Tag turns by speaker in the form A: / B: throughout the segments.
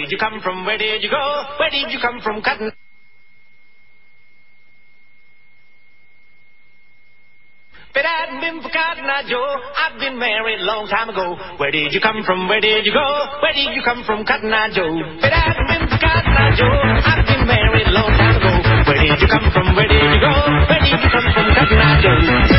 A: did you come from? Where did you go? Where did you come from? Cotton. If it hadn't been for Cotton Eye Joe, I'd been married a long time ago. Where did you come from? Where did you go? Where did you come from? Cotton Eye Joe. If it hadn't been for Cotton Eye Joe, I'd been married a long time ago. Where did you come from? Where did you go? Where did you come from? Cotton Eye Joe.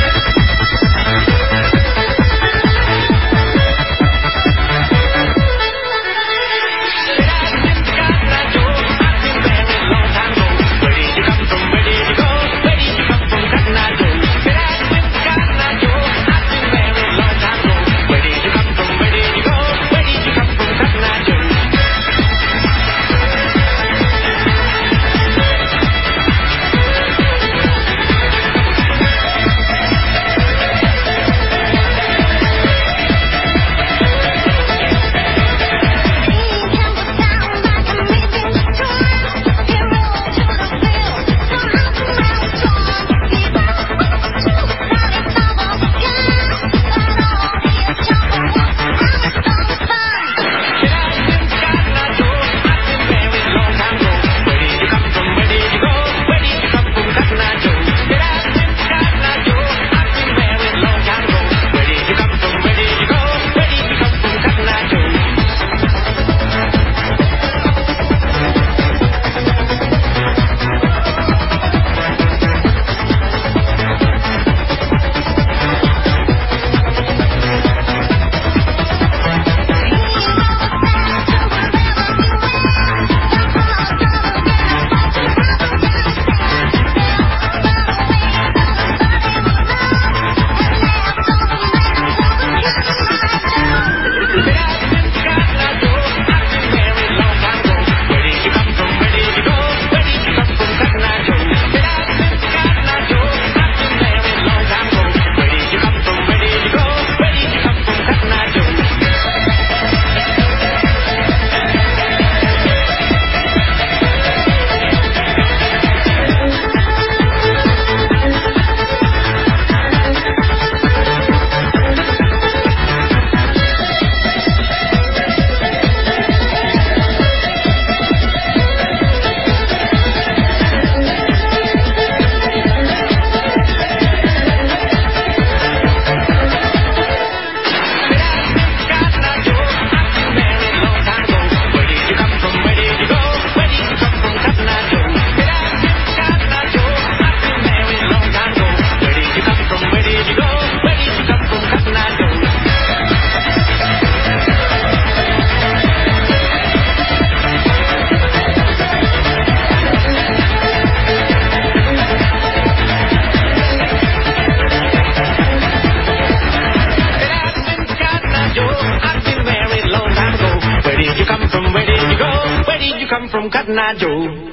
A: From Cotton Eye Joe.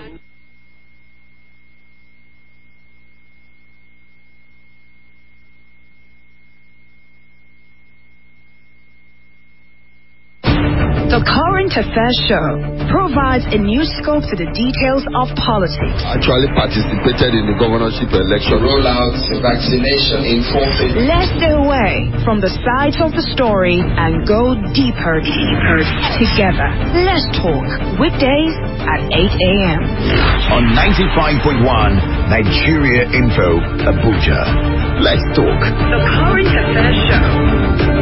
B: The Current Affairs Show provides a new scope to the details of politics.
C: Actually participated in the governorship election.
D: Roll out vaccination in forfeit.
B: Let's stay away from the sides of the story and go deeper together. Let's talk weekdays at 8 a.m.
E: on 95.1 Nigeria Info, Abuja. Let's talk.
B: The Current Affairs Show.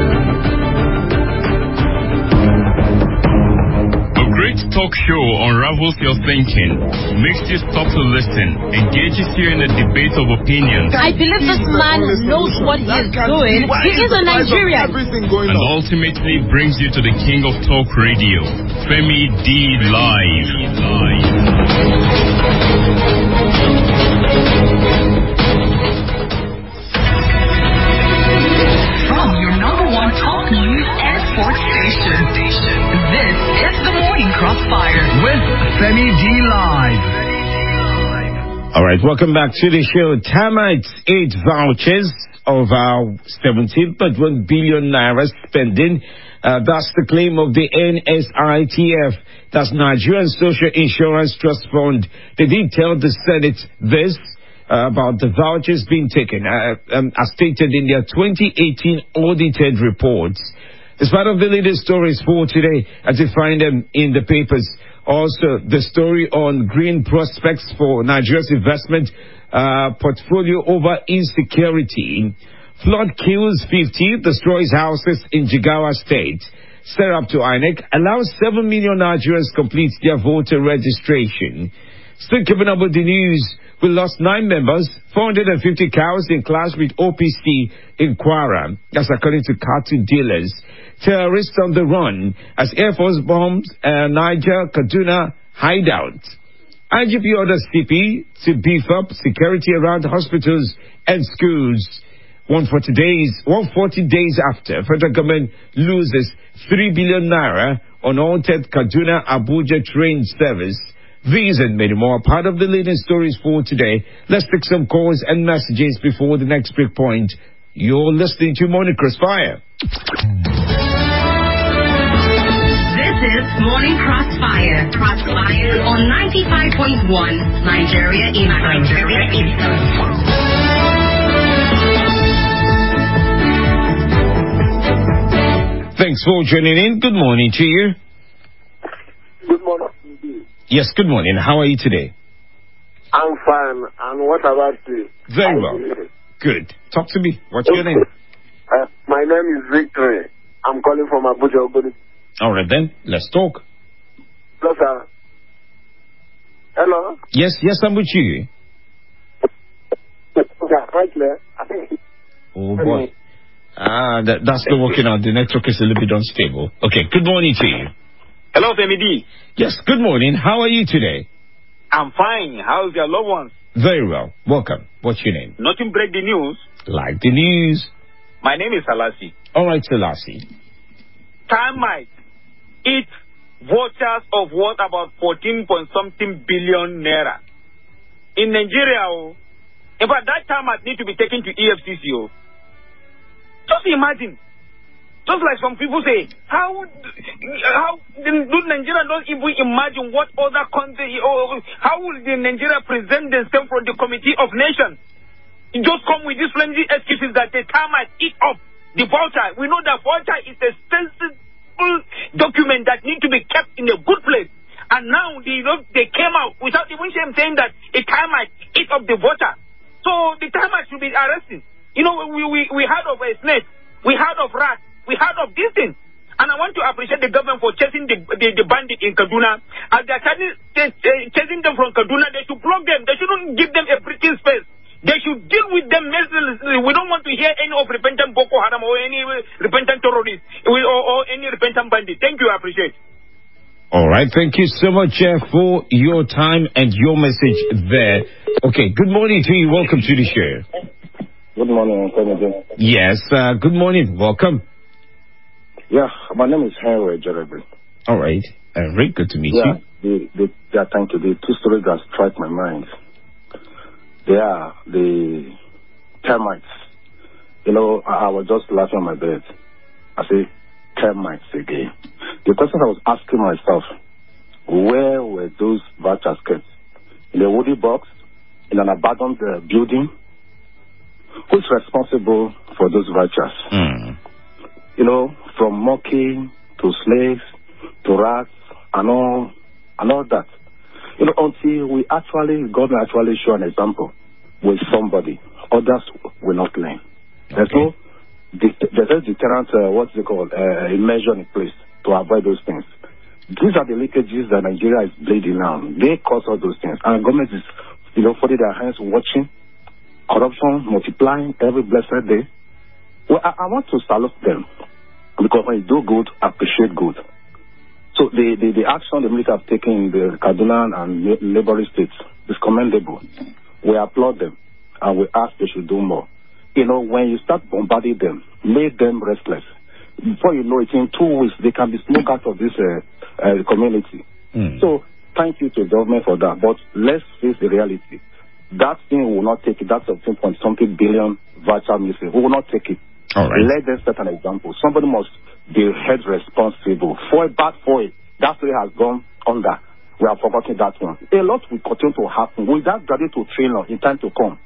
F: Great talk show unravels your thinking, makes you stop to listen, engages you in a debate of opinions.
G: I believe this man knows what he is doing. He is a Nigerian.
F: And ultimately brings you to the king of talk radio, Femi D Live.
H: From your number one talk news and sports station. This is the Morning Crossfire
E: With Femi D Live. All right, welcome back to the show. Termites 8 vouchers of our 17.1 billion naira spending. That's the claim of the NSITF. That's Nigerian Social Insurance Trust Fund. They did tell the Senate this about the vouchers being taken. As stated in their 2018 audited reports, It's part of the latest stories for today as you find them in the papers. Also, the story on green prospects for Nigeria's investment portfolio over insecurity. Flood kills 50, destroys houses in Jigawa State. Set up to INEC allows 7 million Nigerians complete their voter registration. Still keeping up with the news, we lost 9 members, 450 cows in clash with OPC in Kwara. That's according to cartoon dealers. Terrorists on the run as Air Force bombs Niger Kaduna hideout. IGP orders CP to beef up security around hospitals and schools. 140 days after federal government loses 3 billion naira on altered Kaduna Abuja train service. These and many more are part of the leading stories for today. Let's take some calls and messages before the next break point. You're listening to Morning Crossfire.
H: This is Morning Crossfire. Crossfire on 95.1 Nigeria Info.
E: Thanks for joining in. Good morning to you.
I: Good morning.
E: Yes, good morning. How are you today?
I: I'm fine. And what about you?
E: Very well. Good. Talk to me. What's your name?
I: My name is Victory. I'm calling from Abuja.
E: All right, then. Let's talk.
I: Hello, sir. Hello?
E: Yes, I'm with you.
I: Right there.
E: Oh, boy. That's not working out. The network is a little bit unstable. Okay, good morning to you.
J: Hello, Femidi.
E: Yes, good morning. How are you today?
J: I'm fine. How's your loved ones?
E: Very well. Welcome. What's your name?
J: Nothing break the news.
E: Like the news.
J: My name is Salasi.
E: All right, Salasi.
J: Termites eat vouchers of what about 14-point-something billion naira. In Nigeria, in fact, that termite need to be taken to EFCC. Just imagine. Just like some people say, how do Nigeria don't even imagine what other country, or how will the Nigeria present themselves from the Committee of Nations? It just come with these flimsy excuses that the termites eat up the voucher. We know that voucher is a sensitive document that need to be kept in a good place. And now they came out without even saying that a termite eat up the voucher. So the termite should be arrested. You know, we heard of a snake, we heard of rats. We heard of these things. And I want to appreciate the government for chasing the bandit in Kaduna. As they are chasing them from Kaduna, they should block them. They shouldn't give them a breathing space. They should deal with them mercilessly. We don't want to hear any of repentant Boko Haram or any repentant terrorist or any repentant bandit. Thank you, I appreciate.
E: All right, thank you so much for your time and your message there. Okay, good morning to you. Welcome to the show.
K: Good morning, Antonio.
E: Yes, good morning. Welcome.
K: Yeah, my name is Henry Jeremy.
E: All right. Henry, good to meet you.
K: Thank you. The two stories that strike my mind, they are the termites. You know, I was just laughing on my bed. I say, termites again. The question I was asking myself, where were those vouchers kept? In a woody box? In an abandoned building? Who's responsible for those vouchers? You know, from monkey to slaves to rats and all that. You know, until God will actually show an example with somebody, others will not learn. There's no deterrent, a measure in place to avoid those things. These are the leakages that Nigeria is bleeding now. They cause all those things. And the government is, folding their hands watching corruption multiplying every blessed day. Well, I want to salute them because when you do good, appreciate good. So the action the military have taken in the Kaduna and neighboring states is commendable. We applaud them and we ask they should do more. You know, when you start bombarding them, make them restless. Before you know it, in 2 weeks, they can be smoked out of this community. So thank you to the government for that. But let's face the reality. That thing will not take it. That's a 10-point-something billion voucher missing. We will not take it.
E: All right.
K: Let them set an example. Somebody must be held responsible. For it, that story has gone under. We have forgotten that one. A lot will continue to happen. Without graduate to train in time to come.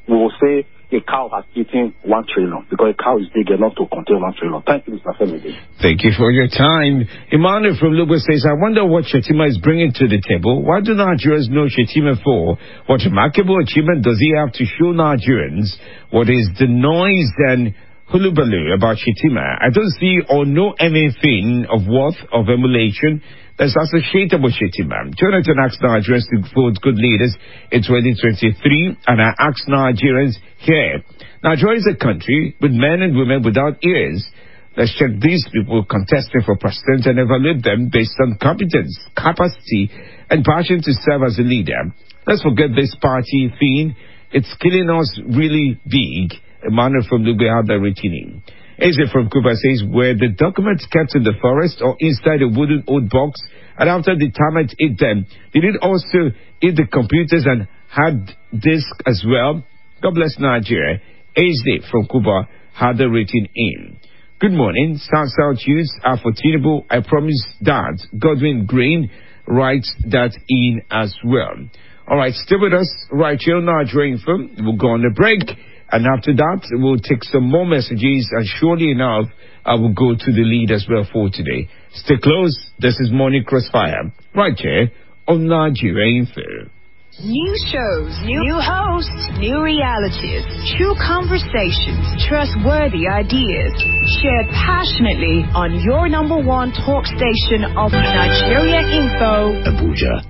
K: we will say a cow has eaten 1 trillion because a cow is big enough to contain 1 trillion. Thank you, Mr. Femide.
E: Thank you for your time. Emmanuel from Lagos says, I wonder what Shettima is bringing to the table. What do Nigerians know Shettima for? What remarkable achievement does he have to show Nigerians? What is the noise and hullabaloo about Shettima? I don't see or know anything of worth of emulation that's associated with Shettima. Jonathan asked Nigerians to vote good leaders in 2023, and I asked Nigerians here. Nigeria is a country with men and women without ears. Let's check these people contesting for president and evaluate them based on competence, capacity, and passion to serve as a leader. Let's forget this party thing. It's killing us really big. Emmanuel from Lugbe had that written. Eze from Cuba says, were the documents kept in the forest or inside a wooden old box, and after the termites ate them, did it also eat the computers and hard disk as well? God bless Nigeria. Eze from Cuba had that written in. Good morning. South youths are for Tinubu. I promise that. Godwin Green writes that in as well. All right, stay with us right here on Nigeria Info. We'll go on a break. And after that, we'll take some more messages, and surely enough, I will go to the lead as well for today. Stay close. This is Morning Crossfire, right here on Nigeria Info.
B: New shows, new hosts, new realities, true conversations, trustworthy ideas, shared passionately on your number one talk station of Nigeria Info, Abuja.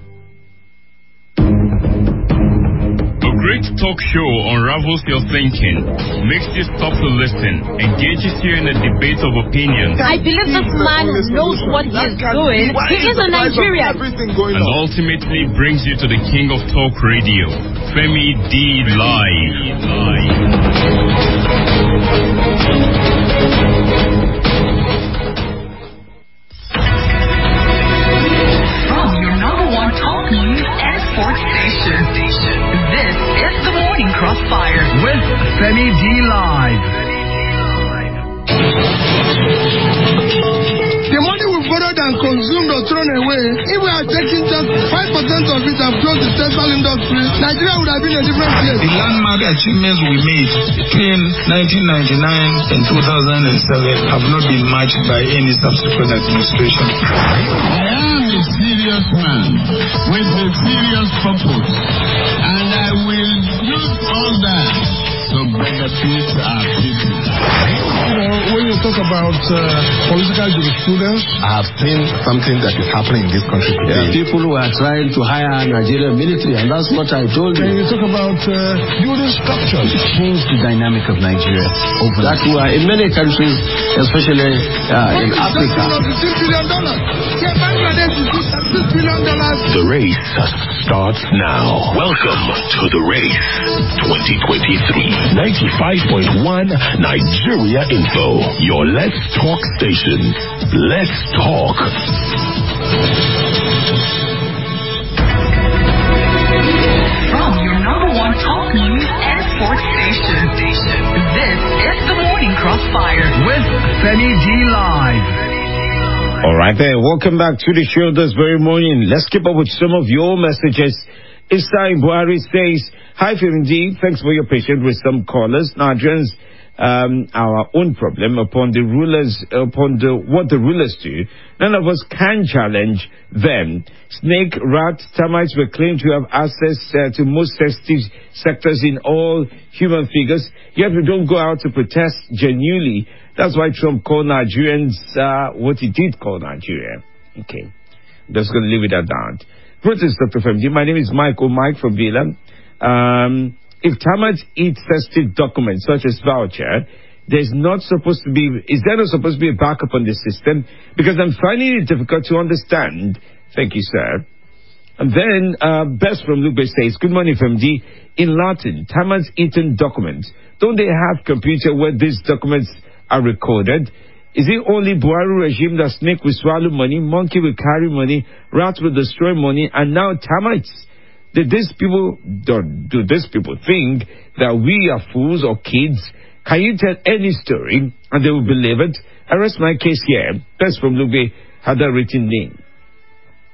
F: Great talk show unravels your thinking, makes you stop to listen, engages you in a debate of opinions.
G: I believe this man knows what he is doing. He is a Nigerian.
F: And ultimately brings you to the king of talk radio, Femi D Live.
H: From your number one talk news and sports station. This is the Morning Crossfire
L: with Femi D Live.
M: The money we borrowed and consumed or thrown away, if we are taking just 5% of it and close the textile industry, Nigeria would have been a different place.
N: The landmark achievements we made between 1999 and 2007 have not been matched by any subsequent administration.
O: I am a serious man with a serious purpose, and I will use all that to benefit our people.
M: You know, when you talk about political jurisprudence,
C: I have seen something that is happening in this country today.
P: There are people who are trying to hire Nigerian military, and that's what I told you.
M: When you talk about building structures,
P: change the dynamic of Nigeria over that we are in many countries, especially in Africa.
M: $6 billion. Bangladesh is $6 billion.
Q: The race starts now. Welcome to the race 2023. 95.1 Nigeria Info, your Let's Talk station. Let's talk.
H: From your number one talk news and sports station. This is the Morning Crossfire
L: with Femi D Live.
E: All right there, welcome back to the show this very morning. Let's keep up with some of your messages. Isai Buhari says, hi Femi D, thanks for your patience with some callers. Nigerians, our own problem upon the rulers, what the rulers do. None of us can challenge them. Snake, rat, termites were claimed to have access to most sensitive sectors in all human figures, yet we don't go out to protest genuinely. That's why Trump called Nigerians what he did call Nigeria. Okay, I'm just going to leave it at that. Greetings, Dr. Femdi. My name is Mike from Villa. If termites eat sensitive documents such as voucher, is there not supposed to be a backup on the system? Because I'm finding it difficult to understand. Thank you, sir. And then, Best from Lube says, good morning, FMD. In Latin, termites eating documents. Don't they have computer where these documents are recorded? Is it only Buhari regime that snake will swallow money, monkey will carry money, rat will destroy money, and now termites? Do these people think that we are fools or kids? Can you tell any story and they will believe it? I rest my case here. Best from Lube had that written name.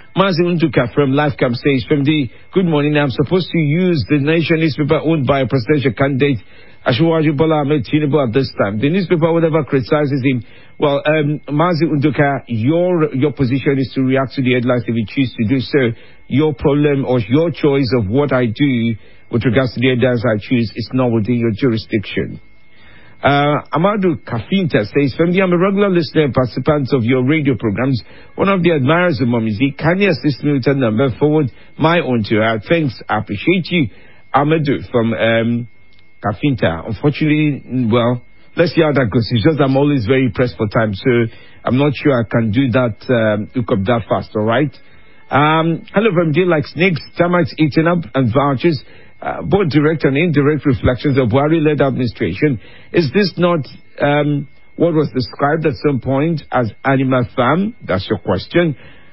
E: Mazi Unduka from Lifecam says, from the good morning, I'm supposed to use the Nation newspaper owned by a presidential candidate, Ashwaju Bola Ahmed Tinubu at this time. The newspaper, whatever criticizes him, well, Mazi Unduka, your position is to react to the headlines if you choose to do so. Your problem or your choice of what I do with regards to the headlines I choose is not within your jurisdiction. Amadou Kafinta says, from the I'm a regular listener and participant of your radio programs, one of the admirers of Momizi, can you assist me with a number? Forward my own to her. Thanks, I appreciate you. Amadou from Kafinta. Unfortunately, well, let's see how that goes. It's just I'm always very pressed for time, so I'm not sure I can do that, look up that fast, all right? Hello from Deal Like Snakes, termites eating up and vouchers. Both direct and indirect reflections of Buhari-led administration. Is this not what was described at some point as animal farm? That's your question.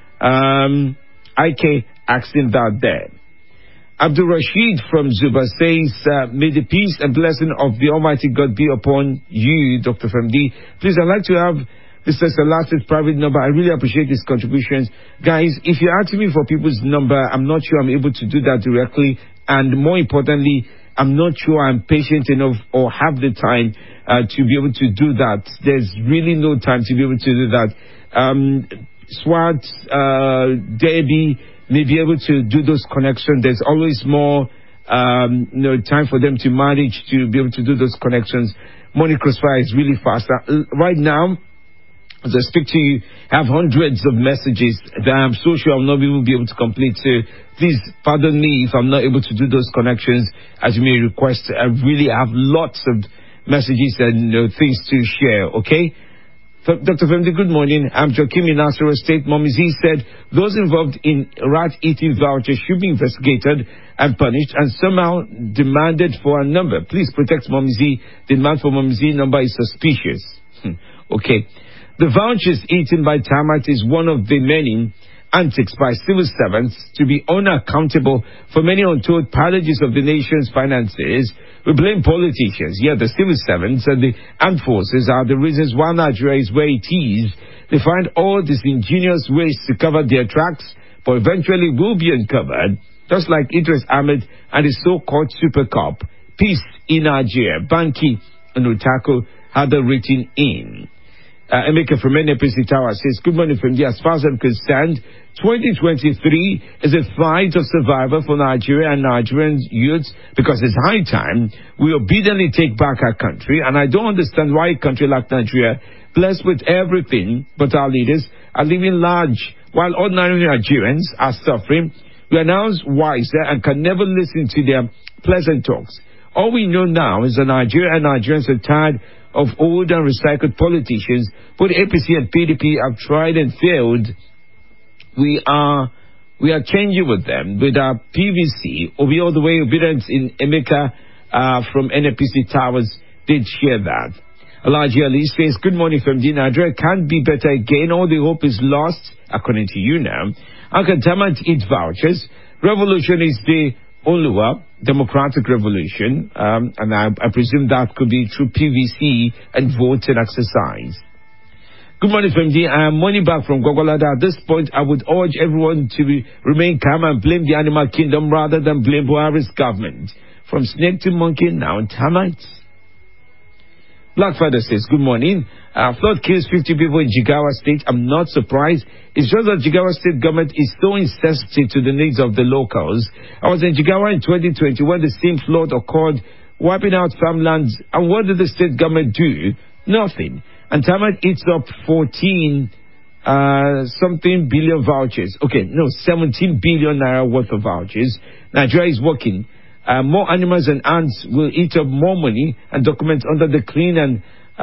E: IK asking that there. Abdul Rashid from Zuba says, may the peace and blessing of the Almighty God be upon you, Dr. Femdi. Please, I'd like to have this is the last private number. I really appreciate his contributions. Guys, if you're asking me for people's number, I'm not sure I'm able to do that directly. And more importantly, I'm not sure I'm patient enough or have the time to be able to do that. There's really no time to be able to do that. SWAT, Debbie may be able to do those connections. There's always more time for them to manage to be able to do those connections. Money Crossfire is really fast. Right now, as I speak to you, I have hundreds of messages that I'm so sure I'll not be able to complete. So please pardon me if I'm not able to do those connections as you may request. I really have lots of messages and things to share, okay? Dr. Femdi, good morning. I'm Joaquim in Nasarawa State. Momizi said those involved in rat-eating vouchers should be investigated and punished and somehow demanded for a number. Please protect Momizi. The demand for Momizi number is suspicious. Okay. The vouchers eaten by termites is one of the many antics by civil servants to be unaccountable for many untold partages of the nation's finances. We blame politicians, yet the civil servants and the armed forces are the reasons why Nigeria is where it is. They find all these ingenious ways to cover their tracks, but eventually will be uncovered, just like Idris Ahmed and his so-called super cop. Peace in Nigeria. Banki and Utako had the written in. Emeka from NPC Tower says, good morning from as far as I'm concerned, 2023 is a fight of survival for Nigeria and Nigerian youths because it's high time we obediently take back our country, and I don't understand why a country like Nigeria, blessed with everything but our leaders, are living large while ordinary Nigerians are suffering. We are now wiser and can never listen to their pleasant talks. All we know now is that Nigeria and Nigerians are tired of old and recycled politicians. Both APC and PDP have tried and failed. We are changing with them. With our PVC, Obi all the way obedience in Emeka from NPC Towers did share that. Elijah Ali says, good morning from D. Nigeria can't be better again. All the hope is lost, according to you now. How can termites eat vouchers? Revolution is the Oluwa, democratic revolution, and I presume that could be through PVC and vote and exercise. Good morning, FMD. I am money back from Gogolada. At this point, I would urge everyone to remain calm and blame the animal kingdom rather than blame Buhari's government. From snake to monkey, now termites. Blackfather says, good morning. Flood kills 50 people in Jigawa State. I'm not surprised. It's just that Jigawa State government is so insensitive to the needs of the locals. I was in Jigawa in 2020 when the same flood occurred, wiping out farmlands. And what did the state government do? Nothing. And termite eats up 14 something billion vouchers. Okay, no, 17 billion naira worth of vouchers. Nigeria is working. More animals and ants will eat up more money and documents under the clean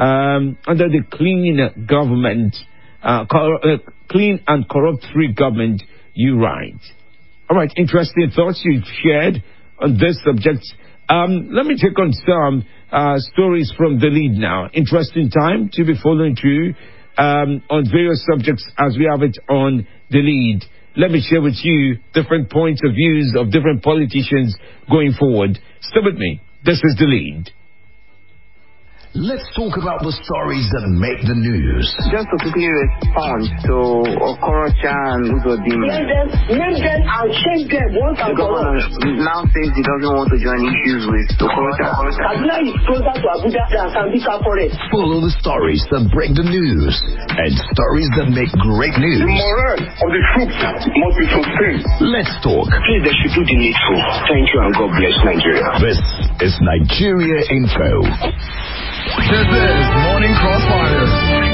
E: government, clean and corrupt-free government. You right. All right, interesting thoughts you've shared on this subject. Let me take on some stories from the lead now. Interesting time to be following through on various subjects as we have it on the lead. Let me share with you different points of views of different politicians going forward. Stay with me. This is the lead.
Q: Let's talk about the stories that make the news.
R: Just to quickly respond to Okorocha and Uzodinma.
S: Name them and change them once and
R: for all. The governor now says he doesn't want to join issues with Okorocha.
S: Kaduna is closer to Abuja than Sambisa Forest.
Q: Follow the stories that break the news and stories that make great news.
T: The morale of the troops must be sustained.
Q: Let's talk.
T: Please, they should do the needful. Thank you and God bless Nigeria.
Q: This is Nigeria Info.
L: This is Morning Crossfire.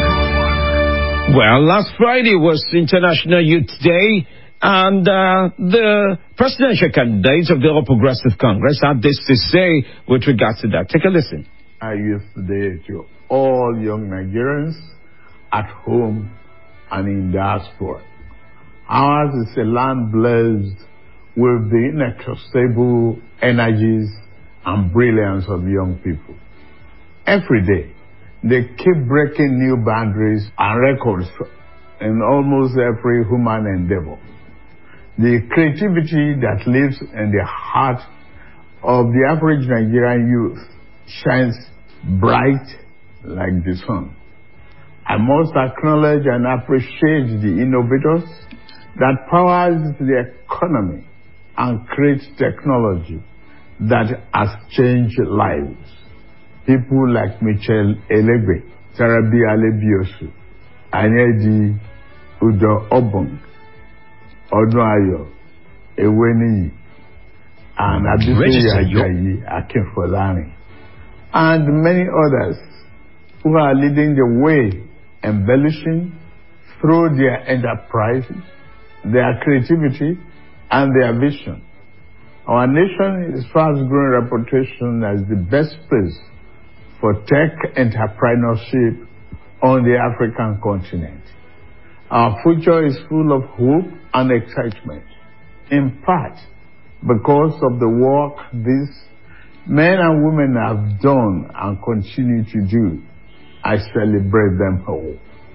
E: Well, last Friday was International Youth Day, and the presidential candidates of the All Progressive Congress had this to say with regards to that. Take a listen.
U: I use today to all young Nigerians at home and in diaspora. Ours is a land blessed with the inexhaustible energies and brilliance of young people. Every day, they keep breaking new boundaries and records in almost every human endeavor. The creativity that lives in the heart of the average Nigerian youth shines bright like the sun. I must acknowledge and appreciate the innovators that powers the economy and creates technology that has changed lives. People like Michelle Elegbe, Sarabi Alebiosu, Anyedi Udo Obong, Odunayo, Eweni, and Abisi Ajayi Akinfolani, and many others who are leading the way, embellishing through their enterprises, their creativity, and their vision. Our nation is fast growing reputation as the best place for tech entrepreneurship on the African continent. Our future is full of hope and excitement, in part because of the work these men and women have done and continue to do. I celebrate them all.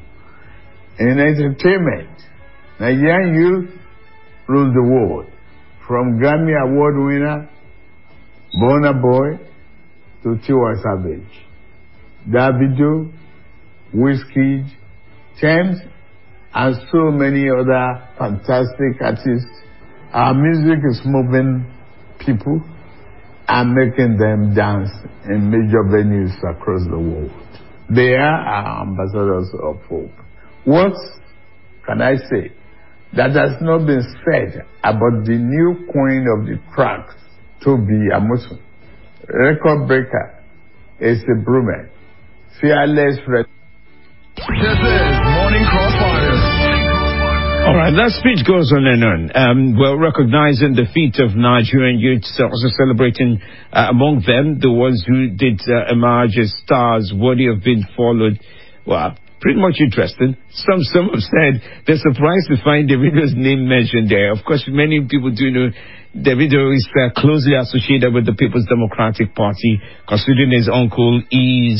U: In entertainment, Nigerian youth rule the world, from Grammy Award winner Burna Boy to Tiwa Savage, Davido, Wizkid, Tems, and so many other fantastic artists. Our music is moving people and making them dance in major venues across the world. They are our ambassadors of hope. What can I say that has not been said about the new queen of the tracks, Tobi Amusan? Record breaker, is a brewman, fearless.
L: This is Morning Crossfire.
E: All right, that speech goes on and on. Well, recognizing the feat of Nigerian youths, also celebrating among them the ones who did emerge as stars worthy of being followed. Well, pretty much interesting. Some have said they're surprised to find Davido's name mentioned there. Of course, many people do know Davido is closely associated with the People's Democratic Party, considering his uncle is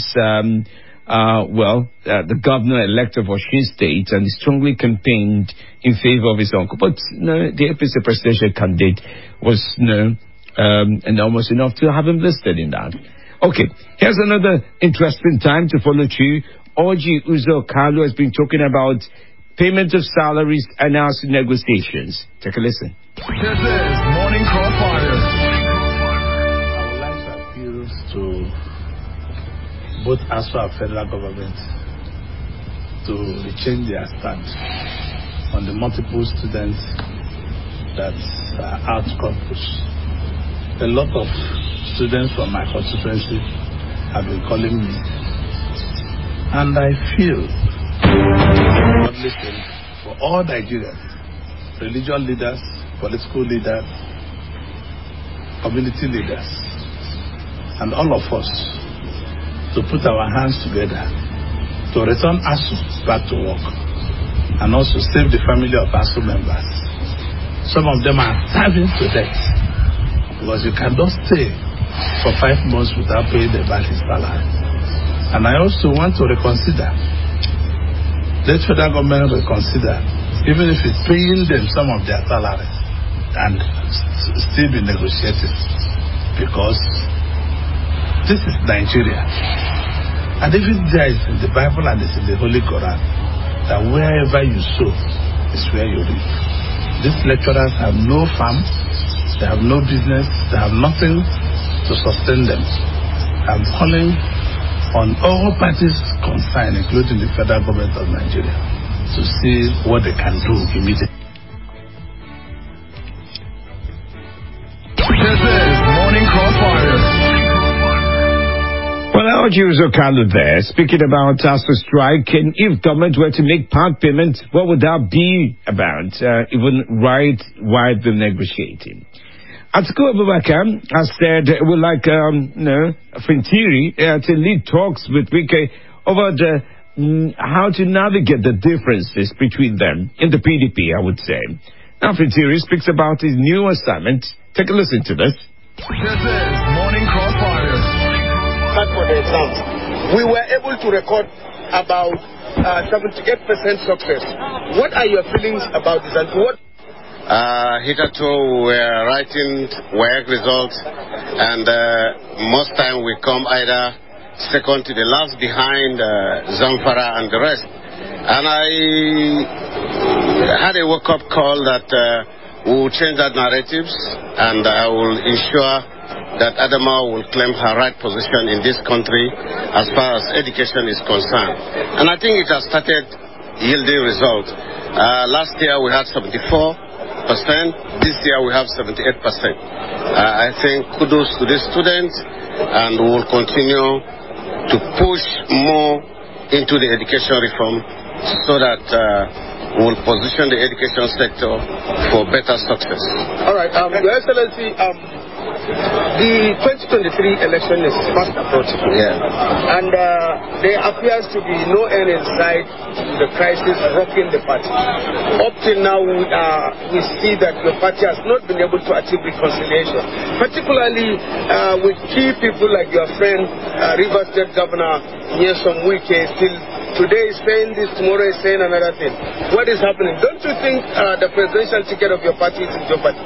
E: the governor-elect of Osun State, and he strongly campaigned in favor of his uncle. But no, the APC presidential candidate was enormous enough to have him listed in that. Okay, here's another interesting time to follow through. Orji Uzo Kalu has been talking about payment of salaries announced in negotiations. Take a listen.
L: This is Morning Crossfire.
V: I would like to appeal to both ASFA and federal government to change their stand on the multiple students that are out campus. A lot of students from my constituency have been calling me, and I feel for all Nigerians, religious leaders, political leaders, community leaders, and all of us to put our hands together to return ASU back to work and also save the family of ASU members. Some of them are starving to death because you cannot stay for 5 months without paying the basic salary. And I also want to reconsider. Let federal government reconsider, even if it's paying them some of their salaries, and still be negotiating, because this is Nigeria. And even there is in the Bible and it's in the Holy Quran that wherever you sow is where you reap. These lecturers have no farm, they have no business, they have nothing to sustain them. I'm calling on all parties concerned, including the federal government of Nigeria, to see what they can do immediately.
L: This is Morning Crossfire.
E: Well, Algiers Okalu there, speaking about ASU strike, and if government were to make part payment, what would that be about, even right while they're negotiating? Atiku Abubakar has said we'd like, Fintiri to lead talks with Wike over how to navigate the differences between them in the PDP, I would say. Now Fintiri speaks about his new assignment. Take a listen to this.
L: This is Morning Crossfire.
A: For the exams, we were able to record about 78% success. What are your feelings about this and what?
D: Hitherto we are writing work results, and most time we come either second to the last behind Zamfara and the rest. And I had a wake-up call that we will change that narratives, and I will ensure that Adamawa will claim her right position in this country as far as education is concerned. And I think it has started yielding results. Last year we had 74%. This year we have 78%. I think kudos to the students, and we will continue to push more into the education reform so that we will position the education sector for better success.
A: All right, Your Excellency, the 2023 election is fast approaching.
D: Yeah.
A: And there appears to be no end in sight to the crisis rocking the party. Up till now, we see that your party has not been able to achieve reconciliation, particularly with key people like your friend, Rivers State Governor Nyesom Wike, still today is saying this, tomorrow is saying another thing. What is happening? Don't you think the presidential ticket of your party is in jeopardy?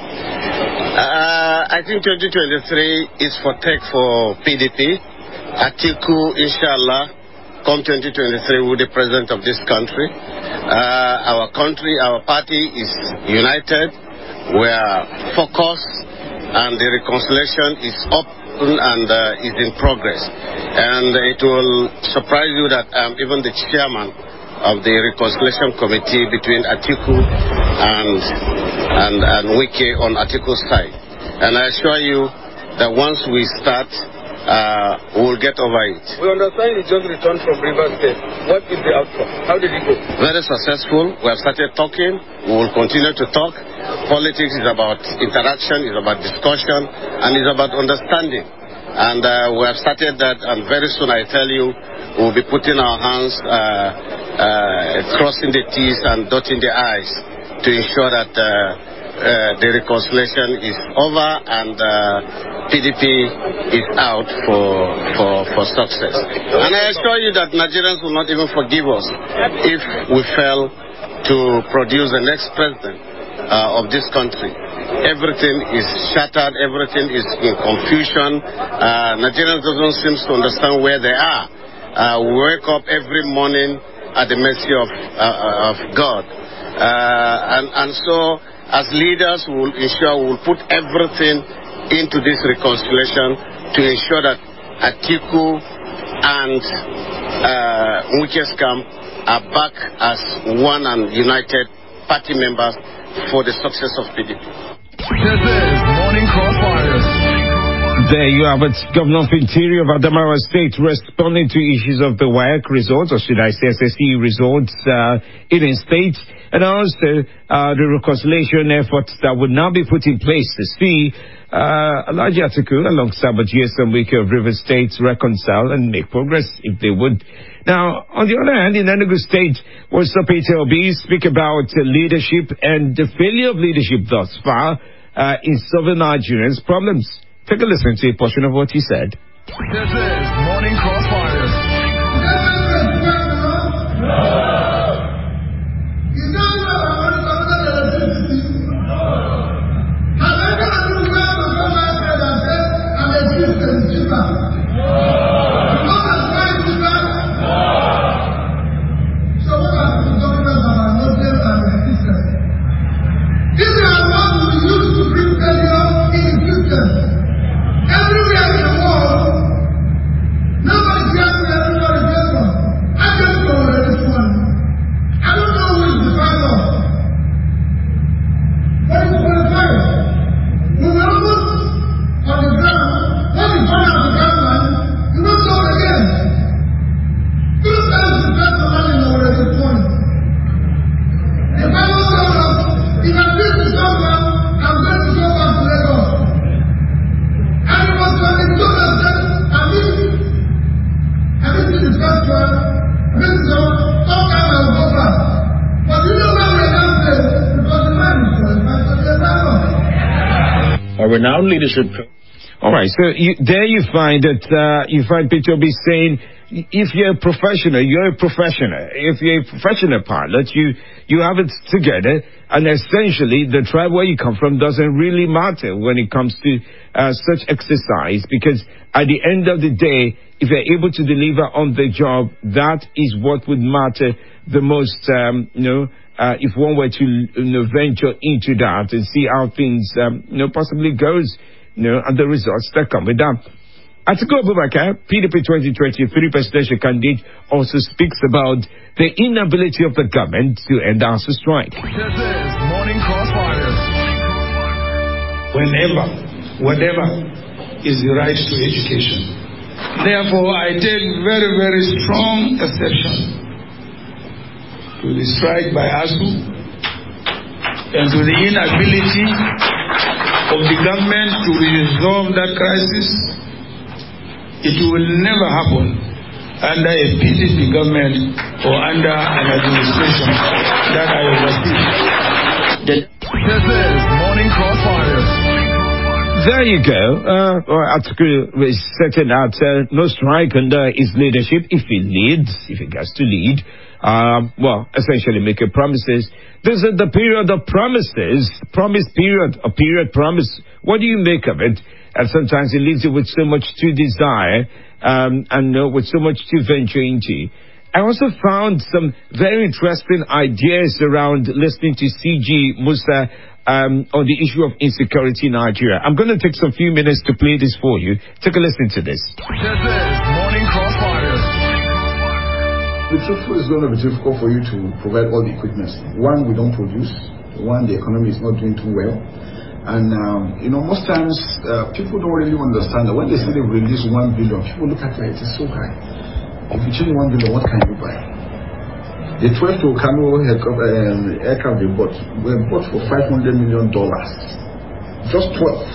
D: I think 2023 is for tech for PDP. Atiku, inshallah, come 2023 will be the president of this country. Our country, our party is united. We are focused, and the reconciliation is open and is in progress. And it will surprise you that I'm even the chairman of the reconciliation committee between Atiku and Wike on Atiku's side. And I assure you that once we start, we'll get over it.
A: We understand you just returned from Rivers State. What is the outcome? How did it go?
D: Very successful. We have started talking. We will continue to talk. Politics is about interaction, is about discussion, and is about understanding. And we have started that, and very soon I tell you, we'll be putting our hands, crossing the T's and dotting the I's to ensure that the reconciliation is over and PDP is out for success. And I assure you that Nigerians will not even forgive us if we fail to produce the next president of this country. Everything is shattered, everything is in confusion. Nigerians don't seem to understand where they are. We wake up every morning at the mercy of God. And so, as leaders, we will ensure we will put everything into this reconciliation to ensure that Atiku and Wike's camp are back as one and united party members for the success of PDP.
L: This is Morning Crossfire.
E: There you have it, Governor of Interior of Adamawa State responding to issues of the WAEC results, or should I say SSE results in his state, and also the reconciliation efforts that would now be put in place to see Alhaji Atiku alongside Nyesom Wike of River State reconcile and make progress if they would. Now, on the other hand, in Enugu State, Peter Obi speak about leadership and the failure of leadership thus far in solving Nigerians' problems. Take a listen to a portion of what he said.
L: This is Morning Crossfire.
I: renowned leadership.
E: All right, so there you find that you find Peter Obi saying, if you're a professional, you're a professional. If you're a professional pilot, you have it together, and essentially the tribe where you come from doesn't really matter when it comes to such exercise, because at the end of the day, if you're able to deliver on the job, that is what would matter the most. If one were to venture into that and see how things possibly goes, and the results that come with that. Atiku Abubakar, PDP 2023 presidential candidate, also speaks about the inability of the government to end the ASUU strike.
L: This is Morning Crossfire.
N: Whatever is the right to education. Therefore, I take very, very strong exception to the strike by ASUU and to the inability of the government to resolve that crisis. It will never happen under a PDP government or under an administration that I oversee.
L: This is Morning Crossfire.
E: There you go. Atiku is setting out no strike under his leadership if he gets to lead. Essentially making promises. This is the period of promises. Promise period. A period promise. What do you make of it? And sometimes it leaves you with so much to desire and with so much to venture into. I also found some very interesting ideas around listening to CG Musa on the issue of insecurity in Nigeria. I'm going to take some few minutes to play this for you. Take a listen to this.
L: This is Morning Crossfire.
J: The truth is going to be difficult for you to provide all the equipment. One, we don't produce. One, the economy is not doing too well. And, most times people don't really understand that when they say they release 1 billion, people look at it, it's so high. If you change 1 billion, what can you buy? The 12 Tucano aircraft they bought were bought for $500 million. Just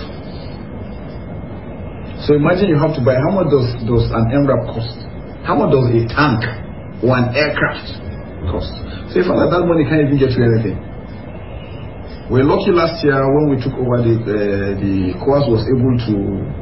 J: 12. So imagine you have to buy, how much does an MRAP cost? How much does a tank or an aircraft cost? So if that money can't even get you anything. We're lucky last year when we took over the COAS was able to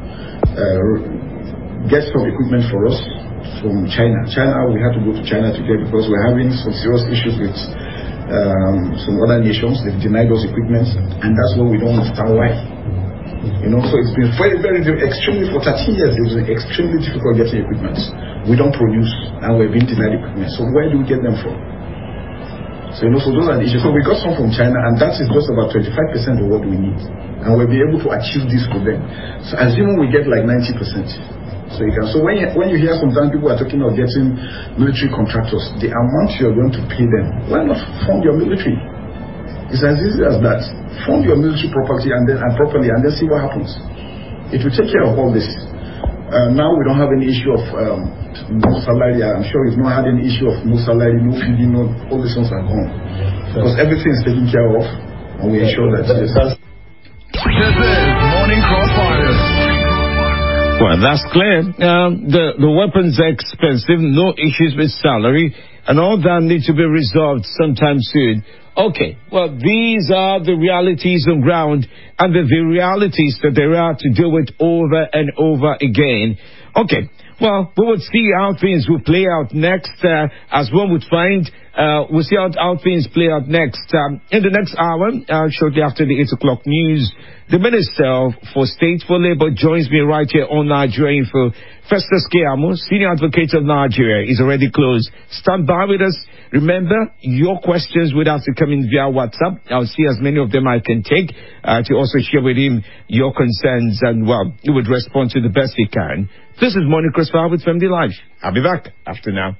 J: get some equipment for us from China. We had to go to China to get because we're having some serious issues with some other nations. They've denied us equipment, and that's what we don't understand why. So it's been very, very, very extremely, for 13 years, it was extremely difficult getting equipment. We don't produce, and we're being denied equipment. So where do we get them from? So those are the issues. So we got some from China, and that is just about 25% of what we need. And we'll be able to achieve this for them. So assuming we get like 90%. So when you hear sometimes people are talking of getting military contractors, the amount you're going to pay them, why not fund your military? It's as easy as that. Fund your military property and properly, and then see what happens. It will take care of all this. Now we don't have any issue of no salary. I'm sure we've not had any issue of no salary, no feeding, all these ones are gone. Because everything is taken care of, and we ensure that
L: This is Morning Crossfire.
E: Well, that's clear. The weapons are expensive, no issues with salary, and all that needs to be resolved sometime soon. Okay, well, these are the realities on ground, and the realities that there are to deal with over and over again. Okay, well, we would see how things will play out next, as one would find. We'll see how things play out next. In the next hour, shortly after the 8 o'clock news, the Minister for State for Labour joins me right here on Nigeria Info. Festus Keyamo, Senior Advocate of Nigeria, is already close. Stand by with us. Remember, your questions would have to come in via WhatsApp. I'll see as many of them I can take to also share with him your concerns, and, well, he would respond to the best he can. This is Morning Crossfire with Family Life. I'll be back after now.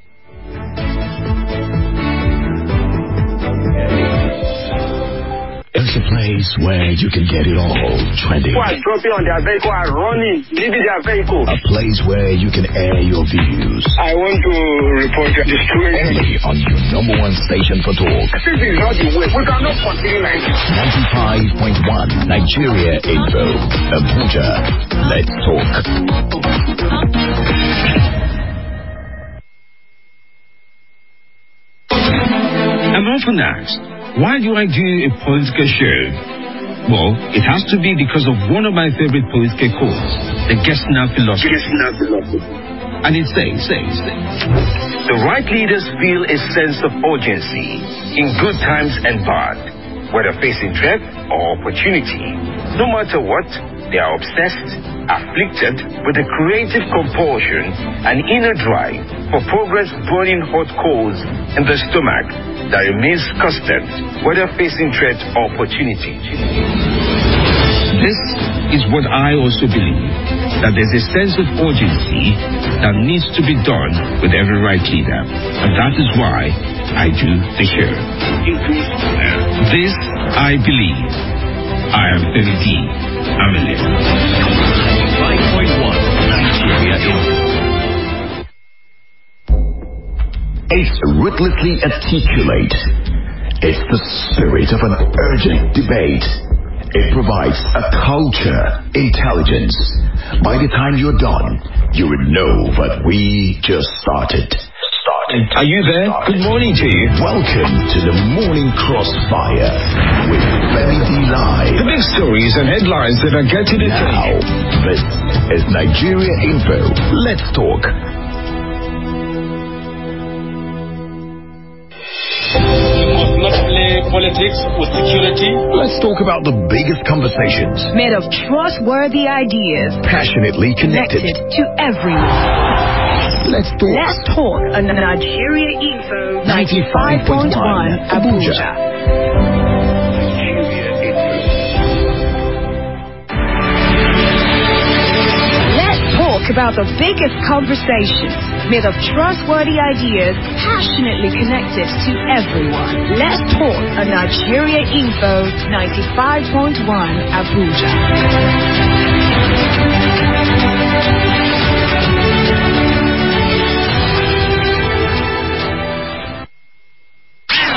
Q: It's a place where you can get it all trending.
S: People are dropping on their vehicle, are running, leaving their vehicle.
Q: A place where you can air your views.
S: I want to report the situation.
Q: Only on your number one station for talk.
S: This is not the way. We cannot continue like this.
Q: 95.1 Nigeria Info. Abuja. Let's talk.
E: I'm often asked, why do I do a political show? Well, it has to be because of one of my favorite political quotes, the Gessner philosophy. And it says,
I: the right leaders feel a sense of urgency in good times and bad, whether facing threat or opportunity. No matter what, they are obsessed, afflicted with a creative compulsion and inner drive for progress, burning hot coals in the stomach that remains constant, whether facing threat or opportunity.
E: This is what I also believe, that there's a sense of urgency that needs to be done with every right leader. And that is why I do the show. This, I believe. I am Billy D. Amelie.
Q: 5.1 Nigeria Info. It's ruthlessly articulate. It's the spirit of an urgent debate. It provides a culture, intelligence. By the time you're done, you would know that we just started.
E: Are you there? Good morning to you.
Q: Welcome to the Morning Crossfire with Benny D Live.
E: The big stories and headlines that are getting it
Q: now. This is Nigeria Info. Let's talk.
K: Politics with security.
Q: Let's talk about the biggest conversations.
B: Made of trustworthy ideas.
Q: Passionately connected
B: to everyone.
Q: Let's talk.
B: Let's talk on Nigeria Info 95.1 Abuja. Let's talk about the biggest conversations. Made of trustworthy ideas, passionately connected to everyone. Let's talk on Nigeria Info 95.1 Abuja.